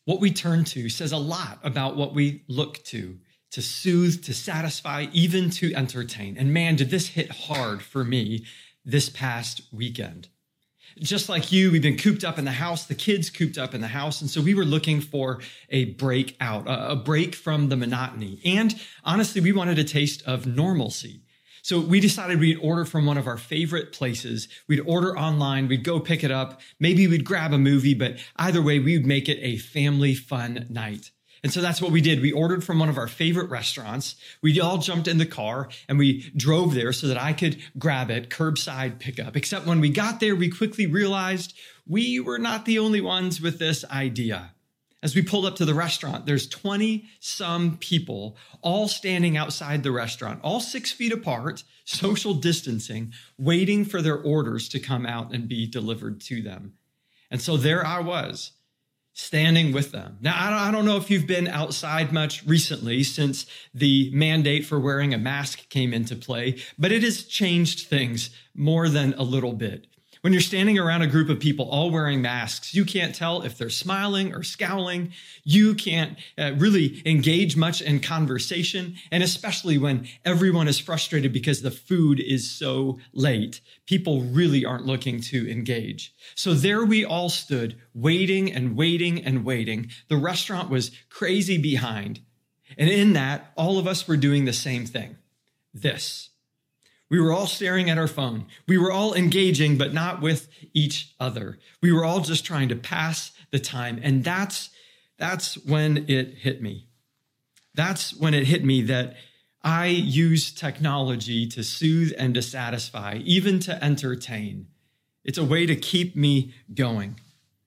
What we turn to says a lot about what we look to soothe, to satisfy, even to entertain. And man, did this hit hard for me this past weekend. Just like you, we've been cooped up in the house, the kids cooped up in the house. And so we were looking for a break out, a break from the monotony. And honestly, we wanted a taste of normalcy. So we decided we'd order from one of our favorite places. We'd order online, we'd go pick it up. Maybe we'd grab a movie, but either way, we would make it a family fun night. And so that's what we did. We ordered from one of our favorite restaurants. We all jumped in the car and we drove there so that I could grab it, curbside pickup. Except when we got there, we quickly realized we were not the only ones with this idea. As we pulled up to the restaurant, there's 20-some people all standing outside the restaurant, all 6 feet apart, social distancing, waiting for their orders to come out and be delivered to them. And so there I was, standing with them. Now, I don't know if you've been outside much recently since the mandate for wearing a mask came into play, but it has changed things more than a little bit. When you're standing around a group of people all wearing masks, you can't tell if they're smiling or scowling. You can't really engage much in conversation. And especially when everyone is frustrated because the food is so late, people really aren't looking to engage. So there we all stood, waiting and waiting and waiting. The restaurant was crazy behind. And in that, all of us were doing the same thing. This. We were all staring at our phone. We were all engaging, but not with each other. We were all just trying to pass the time. And that's when it hit me. That's when it hit me that I use technology to soothe and to satisfy, even to entertain. It's a way to keep me going.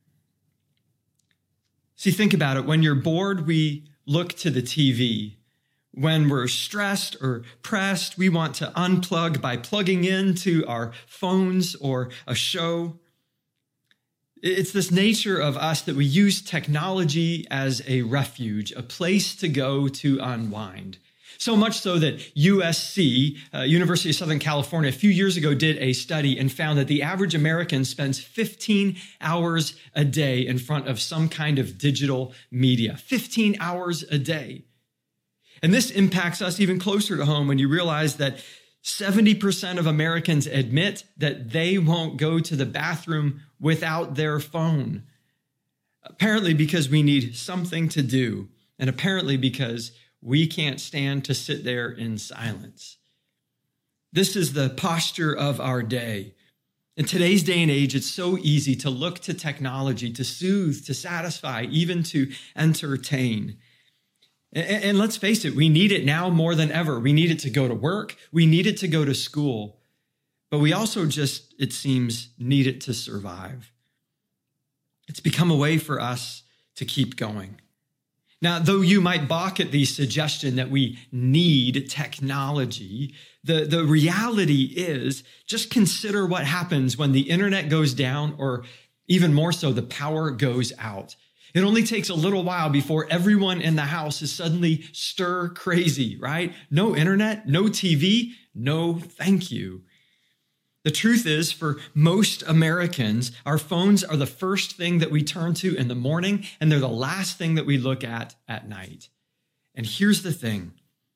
See, think about it. When you're bored, we look to the TV. When we're stressed or pressed, we want to unplug by plugging into our phones or a show. It's this nature of us that we use technology as a refuge, a place to go to unwind. So much so that USC, University of Southern California, a few years ago did a study and found that the average American spends 15 hours a day in front of some kind of digital media. 15 hours a day. And this impacts us even closer to home when you realize that 70% of Americans admit that they won't go to the bathroom without their phone. Apparently because we need something to do, and apparently because we can't stand to sit there in silence. This is the posture of our day. In today's day and age, it's so easy to look to technology, to soothe, to satisfy, even to entertain. And let's face it, we need it now more than ever. We need it to go to work. We need it to go to school. But we also just, it seems, need it to survive. It's become a way for us to keep going. Now, though you might balk at the suggestion that we need technology, the reality is just consider what happens when the internet goes down, or even more so, the power goes out. It only takes a little while before everyone in the house is suddenly stir crazy, right? No internet, no TV, no thank you. The truth is, for most Americans, our phones are the first thing that we turn to in the morning, and they're the last thing that we look at night. And here's the thing.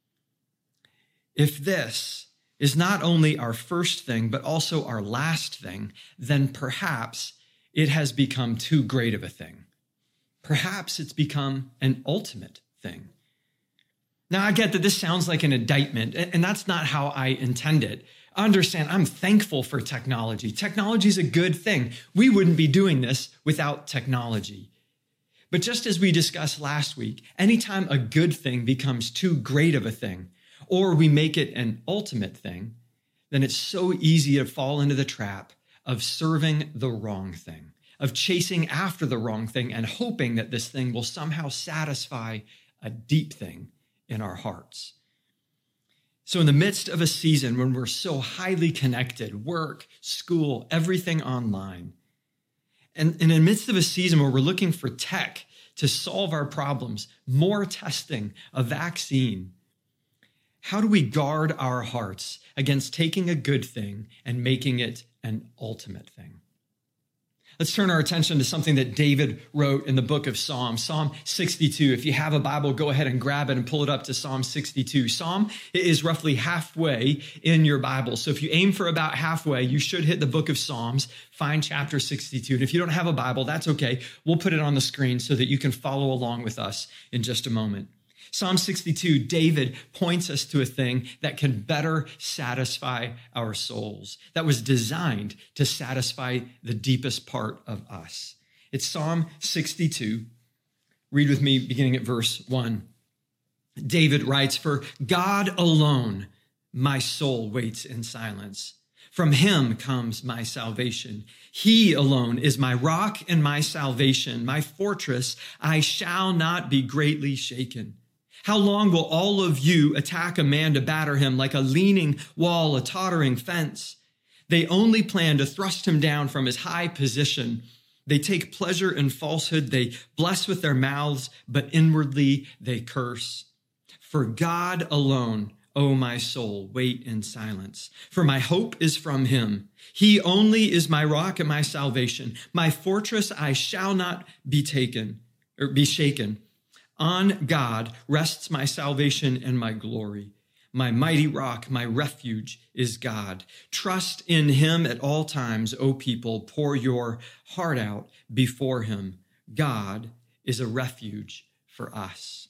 If this is not only our first thing, but also our last thing, then perhaps it has become too great of a thing. Perhaps it's become an ultimate thing. Now, I get that this sounds like an indictment, and that's not how I intend it. Understand, I'm thankful for technology. Technology is a good thing. We wouldn't be doing this without technology. But just as we discussed last week, anytime a good thing becomes too great of a thing, or we make it an ultimate thing, then it's so easy to fall into the trap of serving the wrong thing, of chasing after the wrong thing and hoping that this thing will somehow satisfy a deep thing in our hearts. So in the midst of a season when we're so highly connected, work, school, everything online, and in the midst of a season where we're looking for tech to solve our problems, more testing, a vaccine, how do we guard our hearts against taking a good thing and making it an ultimate thing? Let's turn our attention to something that David wrote in the book of Psalms, Psalm 62. If you have a Bible, go ahead and grab it and pull it up to Psalm 62. Psalm is roughly halfway in your Bible. So if you aim for about halfway, you should hit the book of Psalms, find chapter 62. And if you don't have a Bible, that's okay. We'll put it on the screen so that you can follow along with us in just a moment. Psalm 62, David points us to a thing that can better satisfy our souls, that was designed to satisfy the deepest part of us. It's Psalm 62. Read with me beginning at verse 1. David writes, "For God alone my soul waits in silence. From him comes my salvation. He alone is my rock and my salvation, my fortress. I shall not be greatly shaken. How long will all of you attack a man to batter him like a leaning wall, a tottering fence? They only plan to thrust him down from his high position. They take pleasure in falsehood. They bless with their mouths, but inwardly they curse. For God alone, O my soul, wait in silence. For my hope is from him. He only is my rock and my salvation. My fortress, I shall not be shaken. On God rests my salvation and my glory. My mighty rock, my refuge is God. Trust in him at all times, O people. Pour your heart out before him. God is a refuge for us."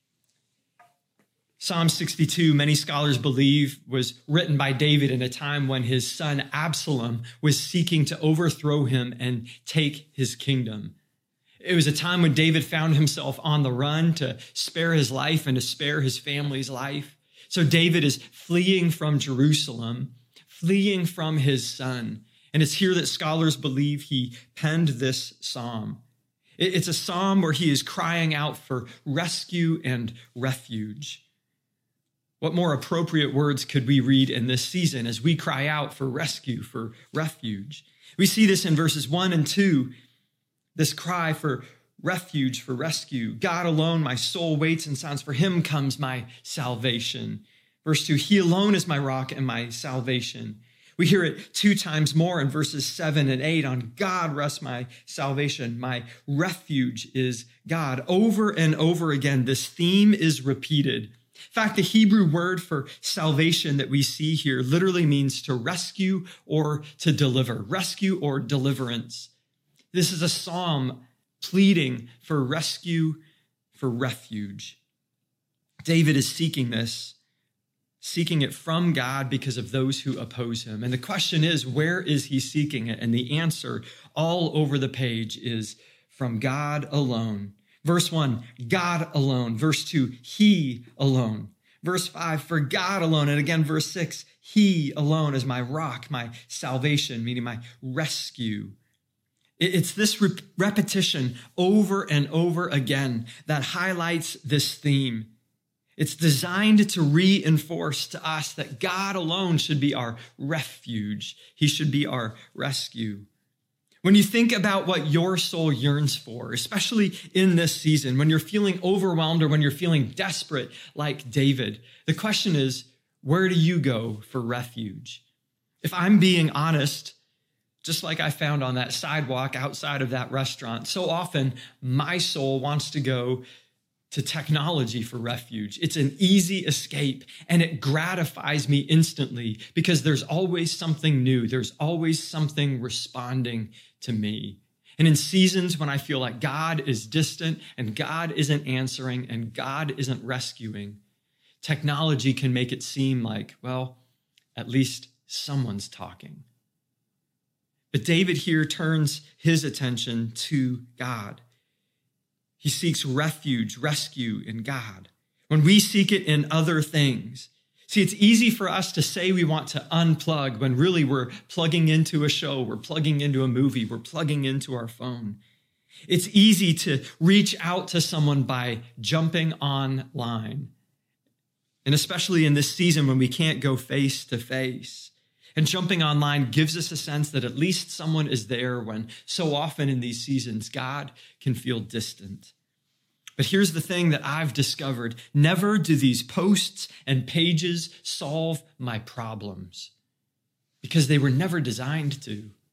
Psalm 62, many scholars believe, was written by David in a time when his son Absalom was seeking to overthrow him and take his kingdom. It was a time when David found himself on the run to spare his life and to spare his family's life. So David is fleeing from Jerusalem, fleeing from his son. And it's here that scholars believe he penned this psalm. It's a psalm where he is crying out for rescue and refuge. What more appropriate words could we read in this season as we cry out for rescue, for refuge? We see this in verses 1 and 2. This cry for refuge, for rescue. God alone, my soul waits in silence. For him comes my salvation. Verse 2, he alone is my rock and my salvation. We hear it 2 times more in verses 7 and 8. On God rests my salvation. My refuge is God. Over and over again, this theme is repeated. In fact, the Hebrew word for salvation that we see here literally means to rescue or to deliver. Rescue or deliverance. This is a psalm pleading for rescue, for refuge. David is seeking this, seeking it from God because of those who oppose him. And the question is, where is he seeking it? And the answer all over the page is from God alone. Verse 1, God alone. Verse 2, he alone. Verse 5, for God alone. And again, verse 6, he alone is my rock, my salvation, meaning my rescue. It's this repetition over and over again that highlights this theme. It's designed to reinforce to us that God alone should be our refuge. He should be our rescue. When you think about what your soul yearns for, especially in this season, when you're feeling overwhelmed or when you're feeling desperate like David, the question is, where do you go for refuge? If I'm being honest, just like I found on that sidewalk outside of that restaurant, so often my soul wants to go to technology for refuge. It's an easy escape and it gratifies me instantly because there's always something new. There's always something responding to me. And in seasons when I feel like God is distant and God isn't answering and God isn't rescuing, technology can make it seem like, well, at least someone's talking. But David here turns his attention to God. He seeks refuge, rescue in God. When we seek it in other things, see, it's easy for us to say we want to unplug when really we're plugging into a show, we're plugging into a movie, we're plugging into our phone. It's easy to reach out to someone by jumping online. And especially in this season when we can't go face to face. And jumping online gives us a sense that at least someone is there when so often in these seasons, God can feel distant. But here's the thing that I've discovered. Never do these posts and pages solve my problems because they were never designed to.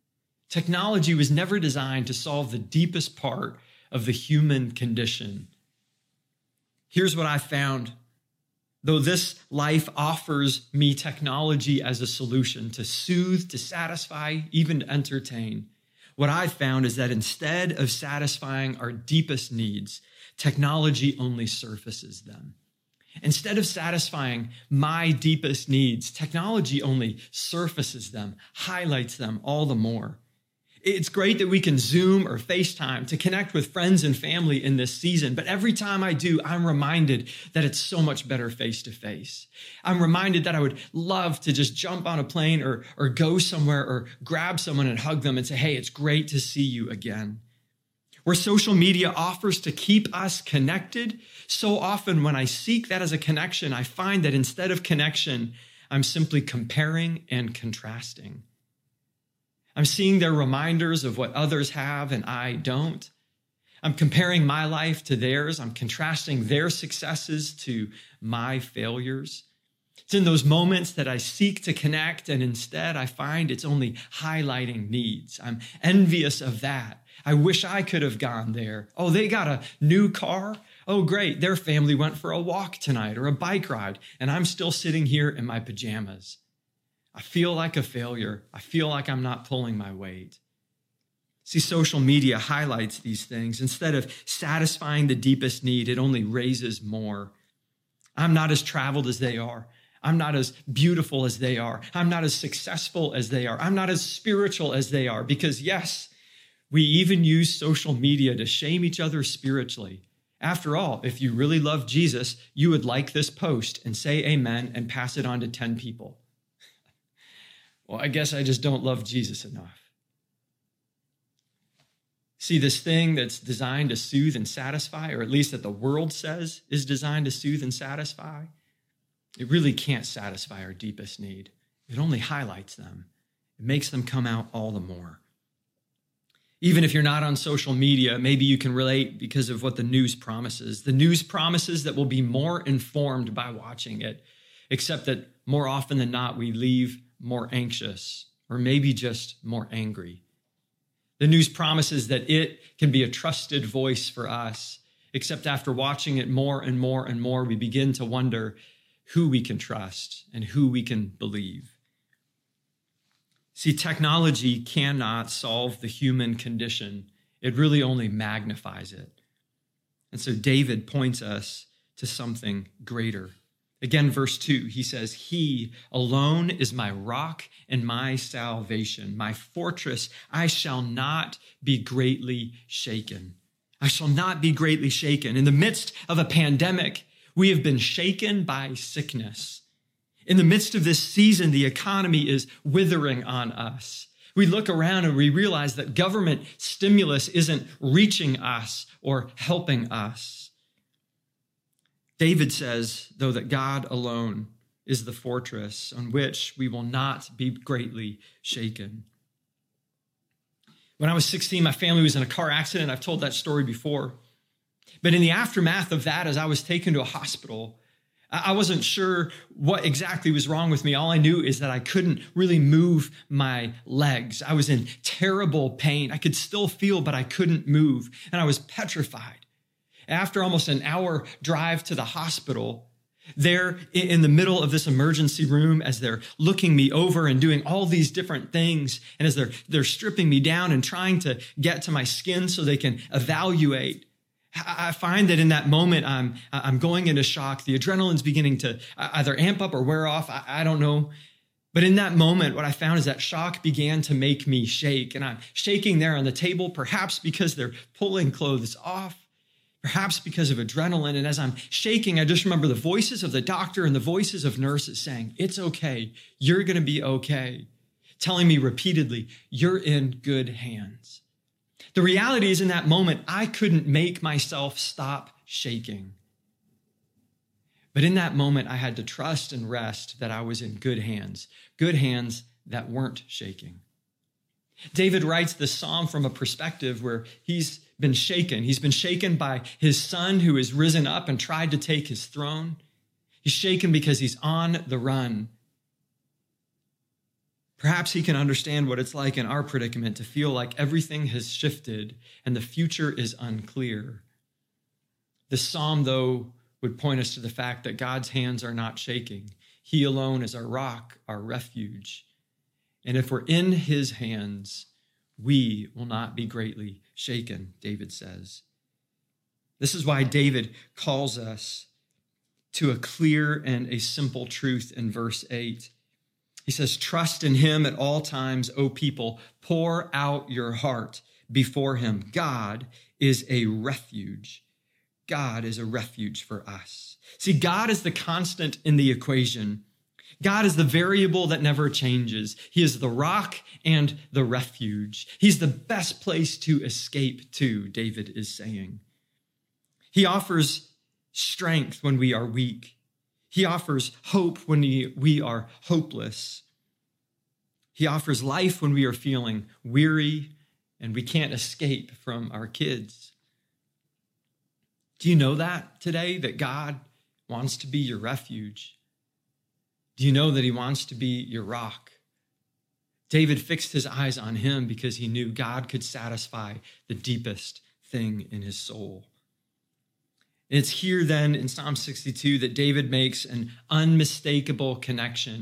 Technology was never designed to solve the deepest part of the human condition. Here's what I found. Though this life offers me technology as a solution to soothe, to satisfy, even to entertain, what I found is that instead of satisfying our deepest needs, technology only surfaces them. Instead of satisfying my deepest needs, technology only surfaces them, highlights them all the more. It's great that we can Zoom or FaceTime to connect with friends and family in this season, but every time I do, I'm reminded that it's so much better face to face. I'm reminded that I would love to just jump on a plane or go somewhere or grab someone and hug them and say, hey, it's great to see you again. Where social media offers to keep us connected, so often when I seek that as a connection, I find that instead of connection, I'm simply comparing and contrasting. I'm seeing their reminders of what others have and I don't. I'm comparing my life to theirs. I'm contrasting their successes to my failures. It's in those moments that I seek to connect, and instead I find it's only highlighting needs. I'm envious of that. I wish I could have gone there. Oh, they got a new car. Oh, great. Their family went for a walk tonight or a bike ride, and I'm still sitting here in my pajamas. I feel like a failure. I feel like I'm not pulling my weight. See, social media highlights these things. Instead of satisfying the deepest need, it only raises more. I'm not as traveled as they are. I'm not as beautiful as they are. I'm not as successful as they are. I'm not as spiritual as they are. Because yes, we even use social media to shame each other spiritually. After all, if you really love Jesus, you would like this post and say amen and pass it on to 10 people. Well, I guess I just don't love Jesus enough. See, this thing that's designed to soothe and satisfy, or at least that the world says is designed to soothe and satisfy, it really can't satisfy our deepest need. It only highlights them. It makes them come out all the more. Even if you're not on social media, maybe you can relate because of what the news promises. The news promises that we'll be more informed by watching it, except that more often than not, we leave more anxious, or maybe just more angry. The news promises that it can be a trusted voice for us, except after watching it more and more and more, we begin to wonder who we can trust and who we can believe. See, technology cannot solve the human condition. It really only magnifies it. And so David points us to something greater. Again, verse 2, he says, "He alone is my rock and my salvation, my fortress. I shall not be greatly shaken." I shall not be greatly shaken. In the midst of a pandemic, we have been shaken by sickness. In the midst of this season, the economy is withering on us. We look around and we realize that government stimulus isn't reaching us or helping us. David says, though, that God alone is the fortress on which we will not be greatly shaken. When I was 16, my family was in a car accident. I've told that story before. But in the aftermath of that, as I was taken to a hospital, I wasn't sure what exactly was wrong with me. All I knew is that I couldn't really move my legs. I was in terrible pain. I could still feel, but I couldn't move. And I was petrified. After almost an hour drive to the hospital, there in the middle of this emergency room, as they're looking me over and doing all these different things, and as they're stripping me down and trying to get to my skin so they can evaluate, I find that in that moment, I'm going into shock. The adrenaline's beginning to either amp up or wear off. I don't know. But in that moment, what I found is that shock began to make me shake. And I'm shaking there on the table, perhaps because they're pulling clothes off, perhaps because of adrenaline. And as I'm shaking, I just remember the voices of the doctor and the voices of nurses saying, "It's okay. You're going to be okay." Telling me repeatedly, "You're in good hands." The reality is, in that moment, I couldn't make myself stop shaking. But in that moment, I had to trust and rest that I was in good hands that weren't shaking. David writes this psalm from a perspective where he's been shaken. He's been shaken by his son who has risen up and tried to take his throne. He's shaken because he's on the run. Perhaps he can understand what it's like in our predicament to feel like everything has shifted and the future is unclear. This psalm, though, would point us to the fact that God's hands are not shaking. He alone is our rock, our refuge. And if we're in his hands, we will not be greatly shaken, David says. This is why David calls us to a clear and a simple truth in verse 8. He says, trust in him at all times, O people. Pour out your heart before him. God is a refuge. God is a refuge for us. See, God is the constant in the equation. God is the variable that never changes. He is the rock and the refuge. He's the best place to escape to, David is saying. He offers strength when we are weak. He offers hope when we are hopeless. He offers life when we are feeling weary and we can't escape from our kids. Do you know that today, that God wants to be your refuge? Do you know that he wants to be your rock? David fixed his eyes on him because he knew God could satisfy the deepest thing in his soul. And it's here then in Psalm 62 that David makes an unmistakable connection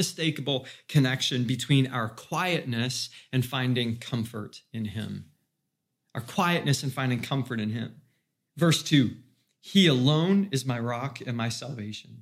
between our quietness and finding comfort in him. Our quietness and finding comfort in him. Verse 2, he alone is my rock and my salvation.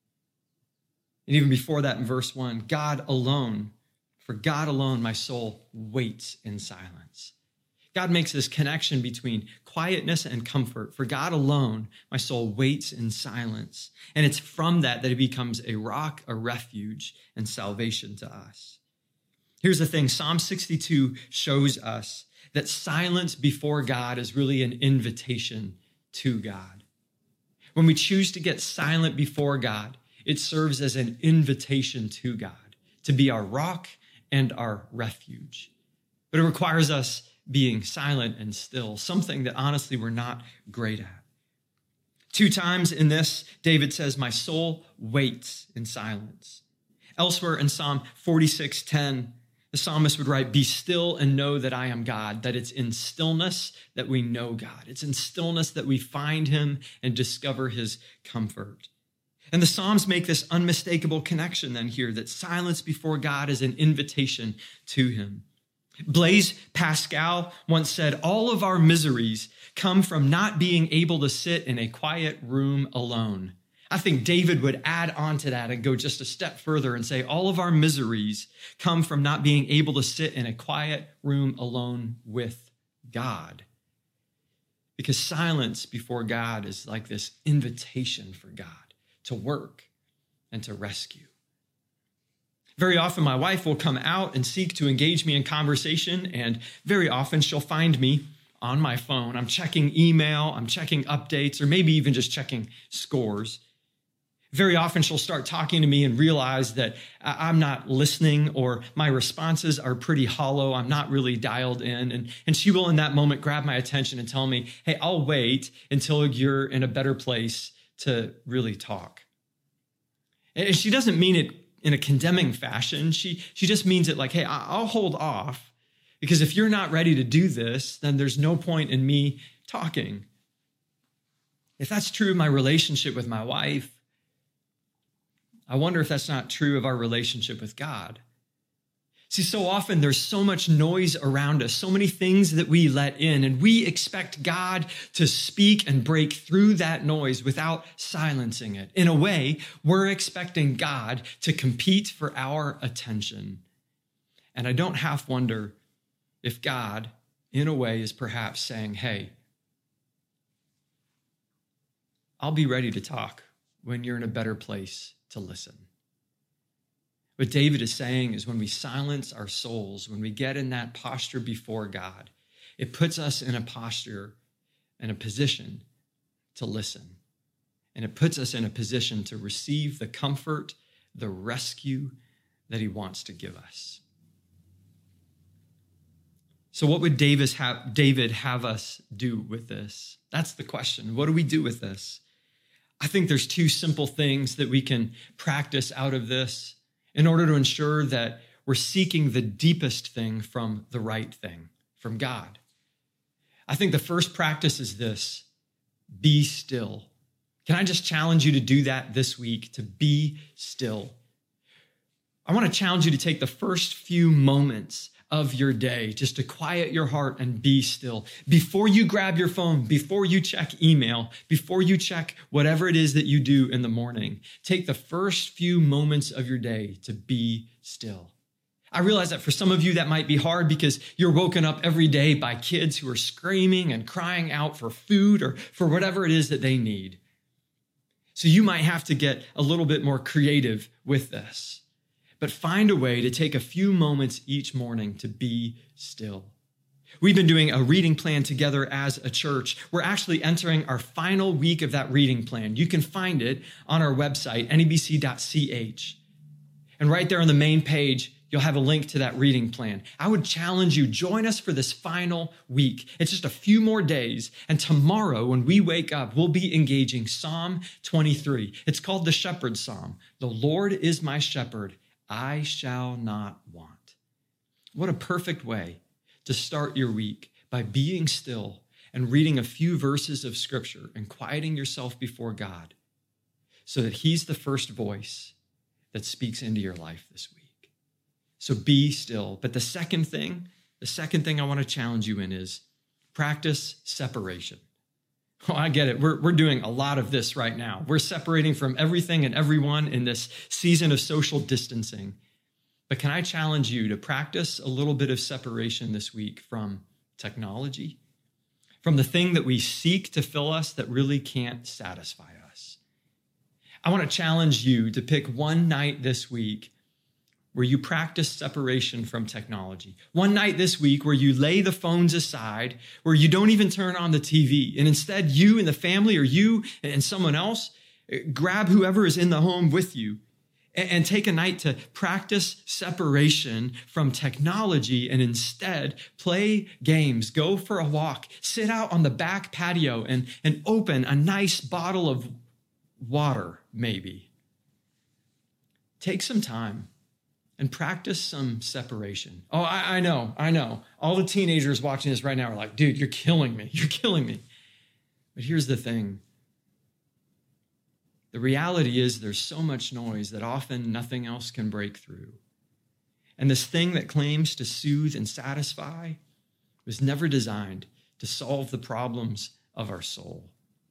And even before that in verse 1, God alone, for God alone my soul waits in silence. God makes this connection between quietness and comfort. For God alone, my soul waits in silence. And it's from that it becomes a rock, a refuge, and salvation to us. Here's the thing. Psalm 62 shows us that silence before God is really an invitation to God. When we choose to get silent before God, it serves as an invitation to God to be our rock and our refuge. But it requires us being silent and still, something that honestly we're not great at. 2 times in this, David says, my soul waits in silence. Elsewhere in Psalm 46:10, the psalmist would write, be still and know that I am God, that it's in stillness that we know God. It's in stillness that we find him and discover his comfort. And the Psalms make this unmistakable connection then here, that silence before God is an invitation to him. Blaise Pascal once said, all of our miseries come from not being able to sit in a quiet room alone. I think David would add on to that and go just a step further and say, all of our miseries come from not being able to sit in a quiet room alone with God. Because silence before God is like this invitation for God to work and to rescue. Very often my wife will come out and seek to engage me in conversation, and very often she'll find me on my phone. I'm checking email, I'm checking updates, or maybe even just checking scores. Very often she'll start talking to me and realize that I'm not listening, or my responses are pretty hollow. I'm not really dialed in. And she will in that moment grab my attention and tell me, hey, I'll wait until you're in a better place to really talk. And she doesn't mean it in a condemning fashion. She just means it like, hey, I'll hold off, because if you're not ready to do this, then there's no point in me talking. If that's true of my relationship with my wife, I wonder if that's not true of our relationship with God. See, so often there's so much noise around us, so many things that we let in, and we expect God to speak and break through that noise without silencing it. In a way, we're expecting God to compete for our attention. And I don't half wonder if God, in a way, is perhaps saying, hey, I'll be ready to talk when you're in a better place to listen. What David is saying is when we silence our souls, when we get in that posture before God, it puts us in a posture and a position to listen. And it puts us in a position to receive the comfort, the rescue that he wants to give us. So what would David have us do with this? That's the question. What do we do with this? I think there's 2 simple things that we can practice out of this in order to ensure that we're seeking the deepest thing from the right thing, from God. I think the first practice is this: be still. Can I just challenge you to do that this week, to be still? I want to challenge you to take the first few moments of your day just to quiet your heart and be still. Before you grab your phone, before you check email, before you check whatever it is that you do in the morning, take the first few moments of your day to be still. I realize that for some of you that might be hard because you're woken up every day by kids who are screaming and crying out for food or for whatever it is that they need. So you might have to get a little bit more creative with this. But find a way to take a few moments each morning to be still. We've been doing a reading plan together as a church. We're actually entering our final week of that reading plan. You can find it on our website, nebc.ch. And right there on the main page, you'll have a link to that reading plan. I would challenge you, join us for this final week. It's just a few more days. And tomorrow, when we wake up, we'll be engaging Psalm 23. It's called the Shepherd Psalm. The Lord is my shepherd, I shall not want. What a perfect way to start your week, by being still and reading a few verses of Scripture and quieting yourself before God so that He's the first voice that speaks into your life this week. So be still. But the second thing I want to challenge you in is practice separation. Oh, I get it. We're doing a lot of this right now. We're separating from everything and everyone in this season of social distancing. But can I challenge you to practice a little bit of separation this week from technology, from the thing that we seek to fill us that really can't satisfy us? I want to challenge you to pick one night this week where you practice separation from technology. One night this week where you lay the phones aside, where you don't even turn on the TV, and instead you and the family, or you and someone else, grab whoever is in the home with you and take a night to practice separation from technology and instead play games, go for a walk, sit out on the back patio and open a nice bottle of water, maybe. Take some time and practice some separation. Oh, I know. All the teenagers watching this right now are like, dude, you're killing me. You're killing me. But here's the thing. The reality is there's so much noise that often nothing else can break through. And this thing that claims to soothe and satisfy was never designed to solve the problems of our soul.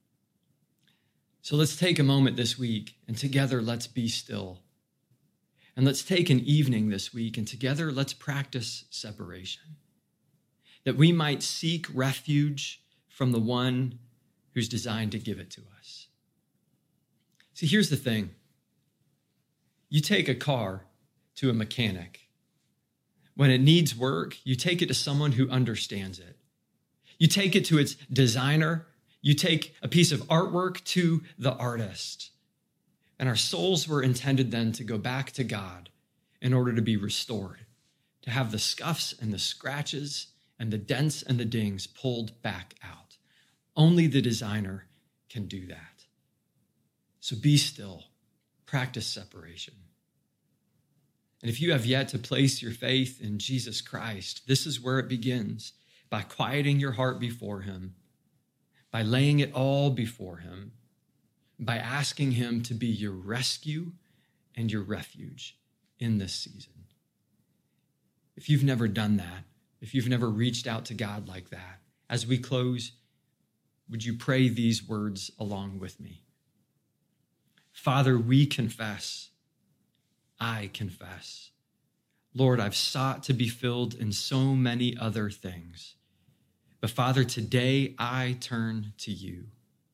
So let's take a moment this week and together let's be still. And let's take an evening this week and together let's practice separation, that we might seek refuge from the one who's designed to give it to us. See, here's the thing. You take a car to a mechanic. When it needs work, you take it to someone who understands it. You take it to its designer. You take a piece of artwork to the artist. And our souls were intended then to go back to God in order to be restored, to have the scuffs and the scratches and the dents and the dings pulled back out. Only the designer can do that. So be still, practice separation. And if you have yet to place your faith in Jesus Christ, this is where it begins, by quieting your heart before Him, by laying it all before Him, by asking Him to be your rescue and your refuge in this season. If you've never done that, if you've never reached out to God like that, as we close, would you pray these words along with me? Father, we confess, I confess, Lord, I've sought to be filled in so many other things. But Father, today I turn to you.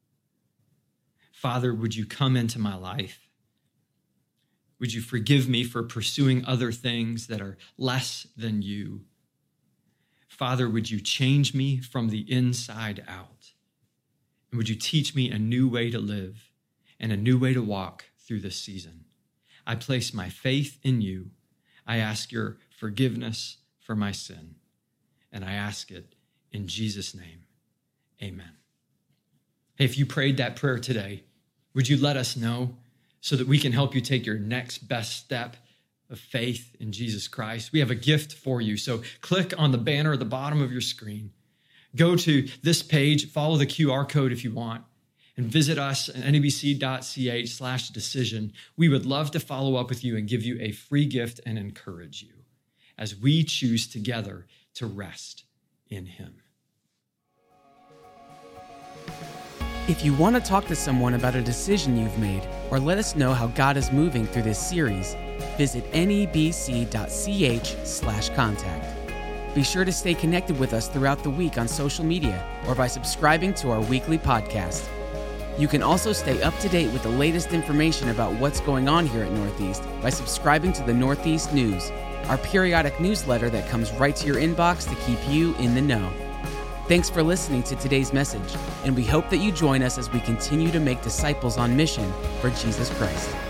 Father, would you come into my life? Would you forgive me for pursuing other things that are less than you? Father, would you change me from the inside out? And would you teach me a new way to live and a new way to walk through this season? I place my faith in you. I ask your forgiveness for my sin. And I ask it in Jesus' name. Amen. Hey, if you prayed that prayer today, would you let us know so that we can help you take your next best step of faith in Jesus Christ, we have a gift for you. So click on the banner at the bottom of your screen. Go to this page, follow the QR code if you want, and visit us at nebc.ch/decision. We would love to follow up with you and give you a free gift and encourage you as we choose together to rest in him. If you want to talk to someone about a decision you've made or let us know how God is moving through this series, visit nebc.ch/contact. Be sure to stay connected with us throughout the week on social media or by subscribing to our weekly podcast. You can also stay up to date with the latest information about what's going on here at Northeast by subscribing to the Northeast News, our periodic newsletter that comes right to your inbox to keep you in the know. Thanks for listening to today's message, and we hope that you join us as we continue to make disciples on mission for Jesus Christ.